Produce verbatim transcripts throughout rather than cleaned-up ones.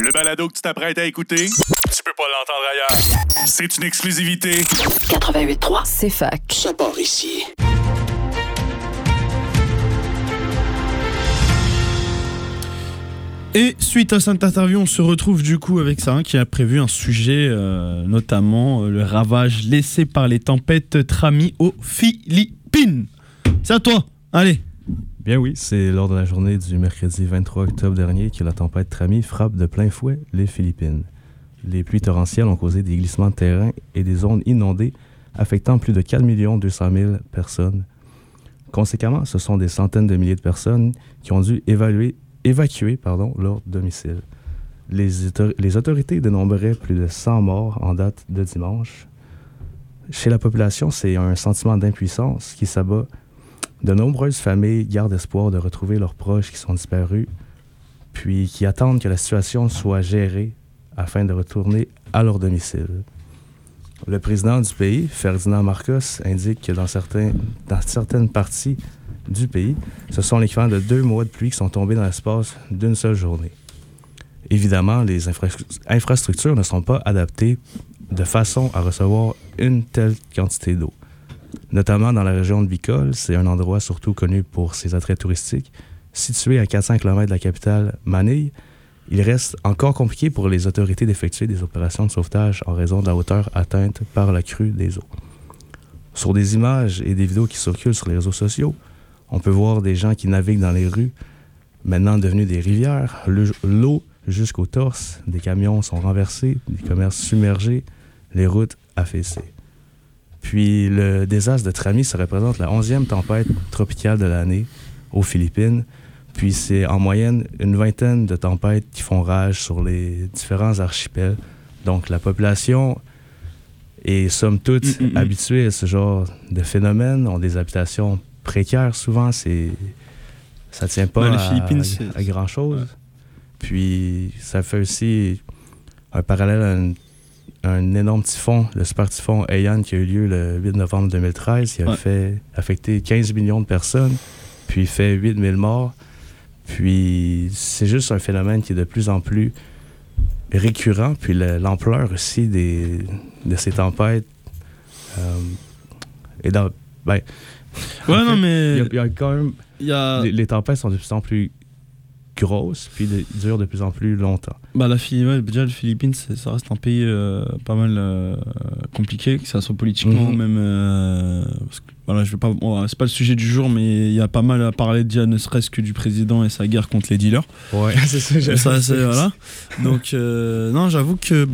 Le balado que tu t'apprêtes à écouter, tu peux pas l'entendre ailleurs. C'est une exclusivité. quatre-vingt-huit trois, c'est fac. Ça part ici. Et suite à cette interview, on se retrouve du coup avec Sarah qui a prévu un sujet, euh, notamment euh, le ravage laissé par les tempêtes Trami aux Philippines. C'est à toi, allez. Bien oui, c'est lors de la journée du mercredi vingt-trois octobre dernier que la tempête Trami frappe de plein fouet les Philippines. Les pluies torrentielles ont causé des glissements de terrain et des zones inondées, affectant plus de quatre millions deux cent mille personnes. Conséquemment, ce sont des centaines de milliers de personnes qui ont dû évaluer évacués pardon, leur domicile. Les, autor- les autorités dénombraient plus de cent morts en date de dimanche. Chez la population, c'est un sentiment d'impuissance qui s'abat. De nombreuses familles gardent espoir de retrouver leurs proches qui sont disparus, puis qui attendent que la situation soit gérée afin de retourner à leur domicile. Le président du pays, Ferdinand Marcos, indique que dans, certains, dans certaines parties du pays, ce sont l'équivalent de deux mois de pluie qui sont tombés dans l'espace d'une seule journée. Évidemment, les infra- infrastructures ne sont pas adaptées de façon à recevoir une telle quantité d'eau. Notamment dans la région de Bicol, c'est un endroit surtout connu pour ses attraits touristiques. Situé à quatre cents kilomètres de la capitale Manille, il reste encore compliqué pour les autorités d'effectuer des opérations de sauvetage en raison de la hauteur atteinte par la crue des eaux. Sur des images et des vidéos qui circulent sur les réseaux sociaux, on peut voir des gens qui naviguent dans les rues, maintenant devenues des rivières, le, l'eau jusqu'au torse, des camions sont renversés, des commerces submergés, les routes affaissées. Puis le désastre de Trami, ça représente la onzième tempête tropicale de l'année aux Philippines. Puis c'est en moyenne une vingtaine de tempêtes qui font rage sur les différents archipels. Donc la population est somme toute mm-hmm. habituée à ce genre de phénomène, ont des habitations précaires souvent, c'est ça tient pas ouais, à, les Philippines, à, c'est... à grand chose. Ouais. Puis ça fait aussi un parallèle à une un énorme typhon, le super typhon Haiyan qui a eu lieu le huit novembre deux mille treize, qui a ouais. fait affecter quinze millions de personnes, puis fait huit mille morts. Puis c'est juste un phénomène qui est de plus en plus récurrent, puis le, l'ampleur aussi des, de ces tempêtes euh, est dans... Ben, ouais, en non, fait, mais... Il y, y a quand même... Y a... Les, les tempêtes sont de plus en plus grosses, puis de, durent de plus en plus longtemps. Bah, la ouais, déjà, les Philippines, c'est, ça reste un pays euh, pas mal euh, compliqué, que ça soit politiquement, mmh. même... Euh, parce que, voilà, je vais pas, bon, c'est pas le sujet du jour, mais il y a pas mal à parler déjà, ne serait-ce que du président et sa guerre contre les dealers. Ouais, c'est ça. J'ai ça c'est, voilà. Donc, euh, non, j'avoue que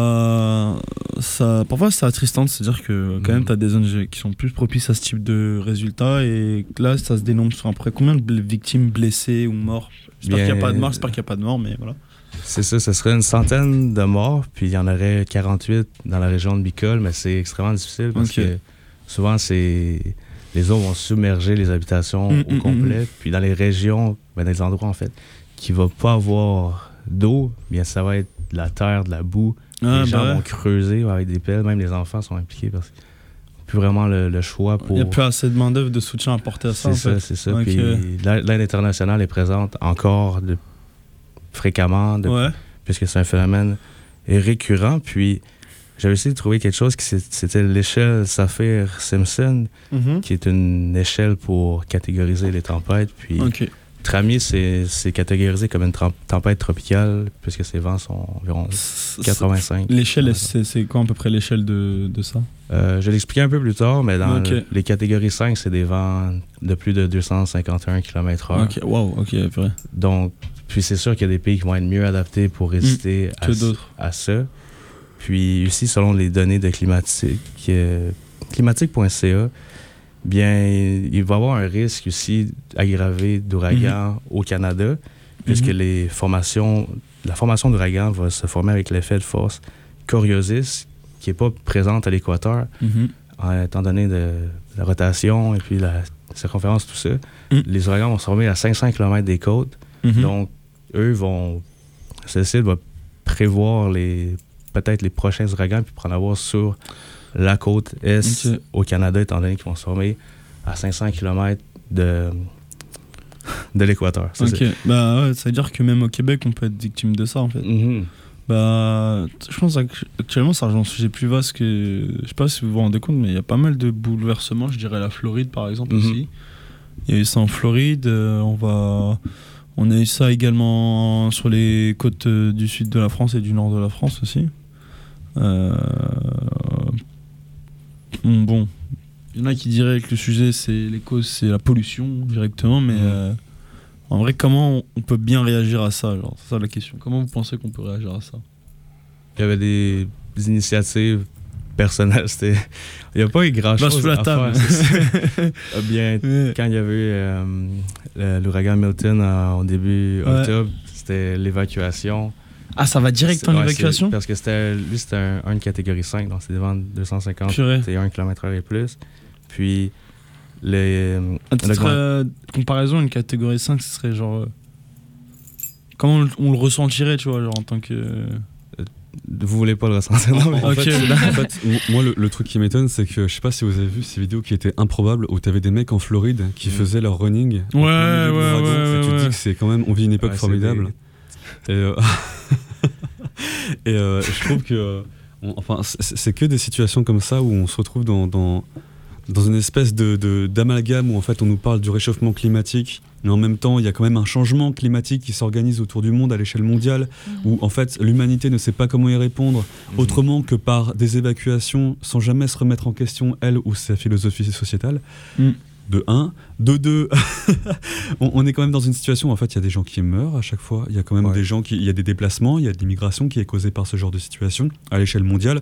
bah, ça, parfois c'est attristant de se dire que quand mmh. même t'as des zones qui sont plus propices à ce type de résultats et là, ça se dénombre sur après combien de victimes blessées ou morts. J'espère Bien... qu'il n'y a pas de morts, j'espère qu'il n'y a pas de morts, mais voilà. C'est ça, ce serait une centaine de morts, puis il y en aurait quarante-huit dans la région de Bicol, mais c'est extrêmement difficile parce okay. que souvent, c'est les eaux vont submerger les habitations mmh, au mmh, complet. Mmh. Puis dans les régions, ben dans les endroits en fait, qui ne vont pas avoir d'eau, bien ça va être de la terre, de la boue. Ah, les gens bah ouais. vont creuser avec des pelles, même les enfants sont impliqués parce qu'ils n'ont plus vraiment le, le choix pour... Il n'y a plus assez de main-d'œuvre de soutien apporté à ça. C'est en ça, fait. c'est ça. Okay. Puis l'aide internationale est présente encore de, fréquemment, de, ouais. puisque c'est un phénomène récurrent. Puis j'avais essayé de trouver quelque chose qui c'était l'échelle Saffir-Simpson, mm-hmm. qui est une échelle pour catégoriser les tempêtes. Puis okay. Trami, c'est, c'est catégorisé comme une trem- tempête tropicale, puisque ses vents sont environ quatre-vingt-cinq. L'échelle, c'est, c'est quoi à peu près l'échelle de, de ça? Euh, je vais l'expliquer un peu plus tard, mais dans okay. le, les catégories cinq, c'est des vents de plus de deux cent cinquante et un kilomètres heure. Ok, wow, ok, vrai. Donc, puis c'est sûr qu'il y a des pays qui vont être mieux adaptés pour résister mmh, à, à ça. Puis aussi, selon les données de climatique, euh, climatique point c a, bien, il va y avoir un risque aussi aggravé d'ouragan mmh. au Canada, puisque mmh. les formations, la formation d'ouragan va se former avec l'effet de force Coriolis, qui n'est pas présente à l'équateur, mmh. en, étant donné de, la rotation et puis la circonférence, tout ça. Mmh. Les ouragans vont se former à cinq cents kilomètres des côtes. Mmh. Donc, eux vont... Celle-ci va prévoir les, peut-être les prochains ouragans puis pour en avoir sur la côte est okay. au Canada, étant donné qu'ils vont se former à cinq cents kilomètres de, de l'équateur. C'est Ok, bah ouais, ça veut dire que même au Québec, on peut être victime de ça en fait. ça. Mm-hmm. Bah, je pense qu'actuellement, ça rejoint un sujet plus vaste que. Je sais pas si vous vous rendez compte, mais il y a pas mal de bouleversements. Je dirais la Floride par exemple Mhm. aussi. Il y a eu ça en Floride. euh, on va. On a eu ça également sur les côtes euh, du sud de la France et du nord de la France aussi. Euh... Bon, il y en a qui diraient que le sujet, c'est les causes, c'est la pollution directement, mais Mhm. euh, en vrai, comment on peut bien réagir à ça, genre, c'est ça la question. Comment vous pensez qu'on peut réagir à ça? Il y avait des, des initiatives personnelles. C'était... Il n'y a pas eu Va grand-chose sous la à table. faire. c'est ça. Ah, bien, Ouais. quand il y avait eu euh, le- l'ouragan Milton en, au début Ouais. octobre, c'était l'évacuation. Ah, ça va direct C'est- en ouais, évacuation? c'est- Parce que c'était, lui, c'était un, un de catégorie cinq, donc c'est devant deux cent cinquante Purée. et un kilomètre heure et plus. Puis, les, À titre l'augment- euh, de comparaison, une catégorie cinq, ce serait genre. euh, Comment on, le- on le ressentirait, tu vois, genre en tant que. vous voulez pas le ressentir, non, mais- En Ok. fait, en fait, m- moi, le, le truc qui m'étonne, c'est que je sais pas si vous avez vu ces vidéos qui étaient improbables où t'avais des mecs en Floride qui Mm. faisaient leur running. Ouais, au plein milieu de ouais, l'ouragan, ouais, et tu ouais, te dis ouais. que c'est quand même, on vit une époque Ouais, c'est formidable. Et, euh, et euh, je trouve que, euh, on- enfin, c'est c'est que des situations comme ça où on se retrouve dans, dans, dans une espèce de, de- d'amalgame où en fait on nous parle du réchauffement climatique, mais en même temps il y a quand même un changement climatique qui s'organise autour du monde à l'échelle mondiale, où en fait l'humanité ne sait pas comment y répondre Mhm. autrement que par des évacuations sans jamais se remettre en question elle ou sa philosophie sociétale. Mm. De un, de deux, on, on est quand même dans une situation où en fait il y a des gens qui meurent à chaque fois, il y a quand même Ouais. des gens qui, il y a des déplacements, il y a de l'immigration qui est causée par ce genre de situation à l'échelle mondiale.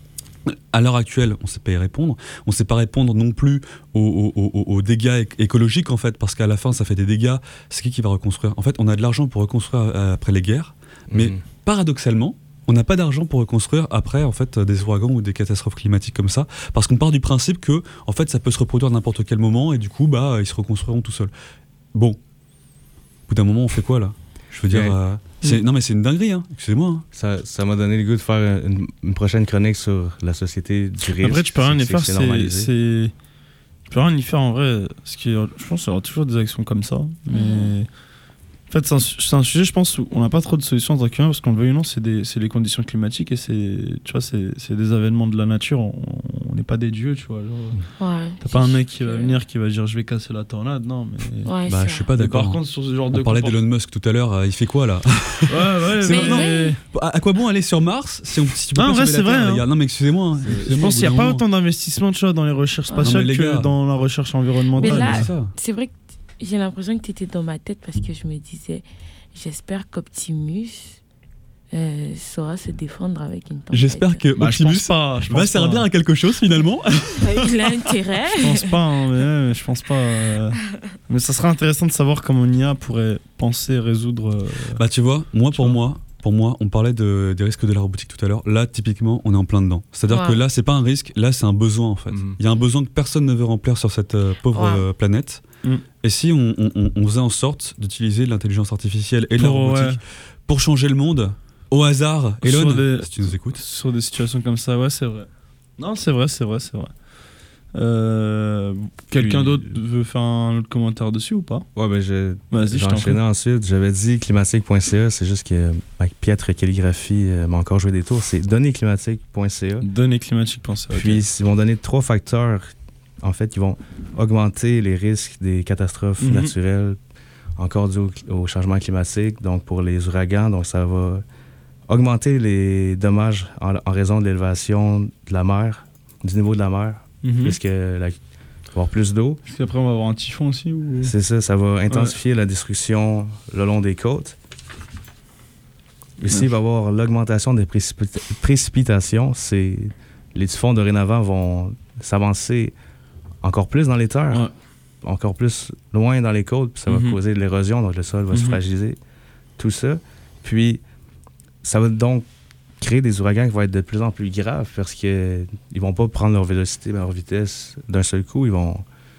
À l'heure actuelle, on ne sait pas y répondre. On ne sait pas répondre non plus aux, aux- aux- aux dégâts éc- écologiques, en fait, parce qu'à la fin, ça fait des dégâts. C'est qui qui va reconstruire? En fait, on a de l'argent pour reconstruire euh, après les guerres, mais Mhm. paradoxalement, on n'a pas d'argent pour reconstruire après, en fait, des ouragans ou des catastrophes climatiques comme ça, parce qu'on part du principe que, en fait, ça peut se reproduire à n'importe quel moment, et du coup, bah, ils se reconstruiront tout seuls. Bon, au bout d'un moment, on fait quoi là? Je veux dire, Ouais. euh, c'est- non mais c'est une dinguerie, hein. Excusez-moi. hein. Ça, ça m'a donné le goût de faire une, une prochaine chronique sur la société du risque. Après, tu peux rien y C'est- faire, c'est c'est. normalisé. c'est- Tu peux rien y faire en vrai. Parce que je pense qu'il y aura toujours des actions comme ça. Mais. En fait, c'est un, su- c'est un sujet, je pense, où on n'a pas trop de solutions en tant qu'humain, parce qu'on le veuille ou non, c'est des- c'est les conditions climatiques et c'est, tu vois, c'est c'est des événements de la nature. On on n'est pas des dieux, tu vois. genre. Ouais. T'as pas un mec qui va venir qui va dire je vais casser la tornade, non. Mais. Ouais, Bah, c'est je suis vrai. pas Mais d'accord. par contre, sur ce genre de. On parlait comport- d'Elon Musk tout à l'heure, euh, il fait quoi là? Ouais, ouais, C'est mais- maintenant. mais- à, à quoi bon aller sur Mars si, on, si tu peux Non, pas en vrai, sauver c'est la Terre, vrai, les gars. hein. Non mais excusez-moi. hein. Je Excusez-moi, pense qu'il n'y a au bout pas d'un autant d'investissement, tu vois, dans les recherches Ah, non, spatiales mais les que gars. dans la recherche environnementale. Mais là- moment, c'est ça. C'est vrai que j'ai l'impression que tu étais dans ma tête parce que je me disais, j'espère qu'Optimus euh, saura se défendre avec une tempête. J'espère que Bah, je Optimus pense pas. Je va pense servir pas. à quelque chose finalement. Il a intérêt. Je pense pas, hein, mais ouais, je pense pas. euh. Mais ça serait intéressant de savoir comment une I A pourrait penser résoudre. euh, Bah tu vois, moi Tu pour vois. moi, pour moi, on parlait de, des risques de la robotique tout à l'heure. Là, typiquement, on est en plein dedans. C'est-à-dire Ouais. que là, c'est pas un risque, là, c'est un besoin en fait. Il Mhm. y a un besoin que personne ne veut remplir sur cette euh, pauvre Ouais. euh, planète. Mm. Et si on, on- on- on faisait en sorte d'utiliser l'intelligence artificielle et de la Pour, robotique ouais. pour changer le monde au hasard, Sur Elon, des- si tu nous écoutes. Sur des situations comme ça, ouais, c'est vrai. Non, c'est vrai, c'est vrai, c'est vrai. Euh, Quelqu'un Puis- d'autre veut faire un autre commentaire dessus ou pas? Ouais, ben je, Vas-y, je j'ai t'en prie. enchaîné ensuite. J'avais dit climatique point c a, c'est juste que ma piètre calligraphie euh, m'a encore joué des tours. C'est donnéesclimatique point c a. Données climatiques, pensez. ok. Puis ils vont donner trois facteurs, en fait, qui vont augmenter les risques des catastrophes Mhm. naturelles, encore dû au, au changement climatique. Donc pour les ouragans, donc ça va augmenter les dommages en, en raison de l'élévation de la mer, du niveau de la mer, Mhm. puisque la- il va y avoir plus d'eau. Est-ce qu'après on va avoir un typhon aussi ou... C'est ça, ça va intensifier la destruction le long des côtes. Ici, Ouais. il va y avoir l'augmentation des précipita- précipitations. C'est... Les typhons dorénavant vont s'avancer encore plus dans les terres, Ouais. encore plus loin dans les côtes, puis ça va Mhm. causer de l'érosion, donc le sol va se Mhm. fragiliser. Tout ça. Puis, ça va donc créer des ouragans qui vont être de plus en plus graves parce qu'ils ne vont pas prendre leur vélocité, leur vitesse d'un seul coup. Ils vont,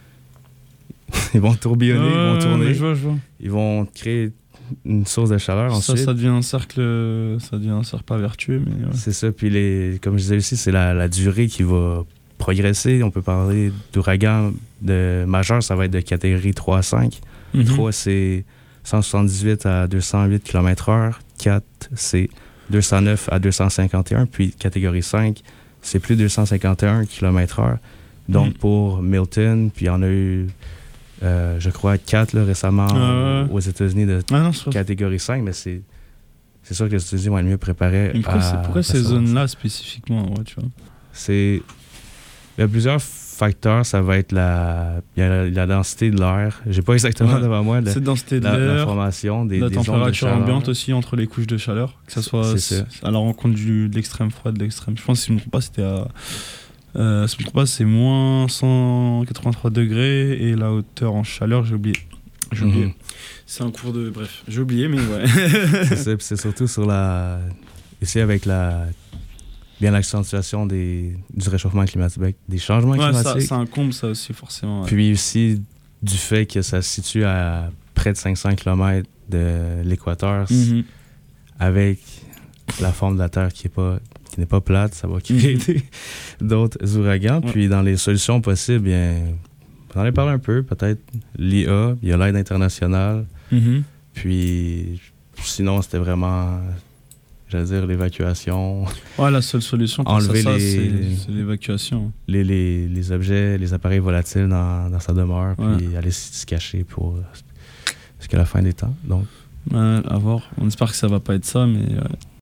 ils vont tourbillonner, ils Ouais, vont tourner. ouais, je vois, je vois. Ils vont créer une source de chaleur Ça, ensuite. ça devient un cercle, ça devient un cercle pas vertueux, mais ouais. C'est ça. Puis, les, comme je disais aussi, c'est la, la durée qui va progresser. On peut parler d'ouragan de majeur, ça va être de catégorie trois à cinq. Mm-hmm. trois, c'est cent soixante-dix-huit à deux cent huit kilomètres heure. quatre, c'est deux cent neuf à deux cent cinquante et un. Puis catégorie cinq, c'est plus deux cent cinquante et un kilomètres heure. Donc, mm. pour Milton, puis il y en a eu, euh, je crois, quatre là, récemment euh... aux États-Unis de ah, non, catégorie cinq, mais c'est, c'est sûr que les États-Unis vont être mieux préparés. Mais pourquoi, à, c'est, pourquoi à ces ça, zones-là spécifiquement, ouais, tu vois? C'est... Il y a plusieurs facteurs. Ça va être la, il y a la, la densité de l'air. J'ai pas exactement ouais. devant moi la, cette densité de la, l'air, la formation des, la des température ondes de ambiante aussi entre les couches de chaleur, que ça soit c'est, c'est à la rencontre du, de l'extrême froid, de l'extrême. Je pense, si je ne me trompe pas, c'était à... Euh, si je ne me trompe pas, c'est moins cent quatre-vingt-trois degrés et la hauteur en chaleur, j'ai oublié. J'ai mm-hmm. oublié. C'est un cours de... Bref, j'ai oublié, mais ouais. c'est, c'est surtout sur la... Ici, avec la... Bien l'accentuation des... du réchauffement climatique, des changements ouais, climatiques. Ça, ça incombe ça aussi, forcément. Ouais. Puis aussi, du fait que ça se situe à près de cinq cents kilomètres de l'équateur, mm-hmm. avec la forme de la Terre qui est pas... qui n'est pas plate, ça va créer mm-hmm. d'autres ouragans. Ouais. Puis dans les solutions possibles, bien, on en a parlé un peu, peut-être l'I A, il y a l'aide internationale. Mm-hmm. Puis sinon, c'était vraiment, j'allais dire, l'évacuation. Ouais, la seule solution pour enlever ça, les, c'est, c'est l'évacuation. Les, les, les objets, les appareils volatiles dans, dans sa demeure, ouais. puis aller se cacher pour jusqu'à la fin des temps. Donc, ouais, à voir. On espère que ça va pas être ça, mais... Ouais.